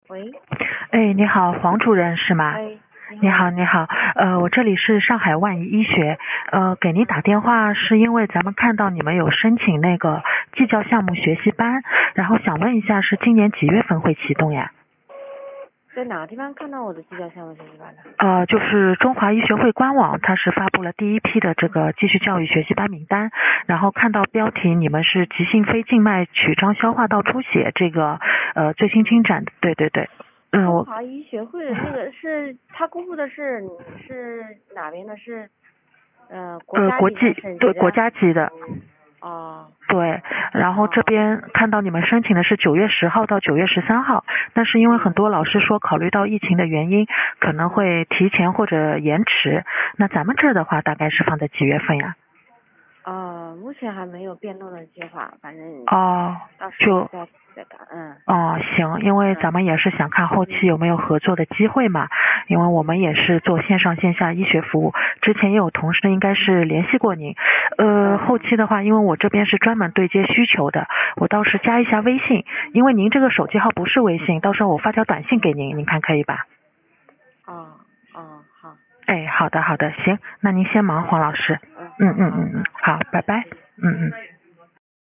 喂， 哎，你好，黄主任是吗？ 哎， 你好，你好，我这里是上海万怡医学，给您打电话是因为咱们看到你们有申请那个技教项目学习班，然后想问一下是今年几月份会启动呀？ 在哪个地方看到我的技教项目学习班的？ 就是中华医学会官网，它是发布了第一批的这个继续教育学习班名单，然后看到标题你们是急性非静脉曲张消化道出血这个最新进展，对对对， 中华医学会的那个是他公布的是哪边的？是国家级的省级的？ 国家级的。 哦。 对，然后这边看到你们申请的是9月10号到9月13号，但是因为很多老师说考虑到疫情的原因，可能会提前或者延迟。那咱们这儿的话，大概是放在几月份呀？ 目前还没有变动的计划，反正到时候再看。 行，因为咱们也是想看后期有没有合作的机会嘛，因为我们也是做线上线下医学服务，之前也有同事应该是联系过您。后期的话，因为我这边是专门对接需求的，我倒是加一下微信，因为您这个手机号不是微信，到时候我发条短信给您，您看可以吧？ 好。 哎，好的，行，那您先忙，黄老师。好，拜拜。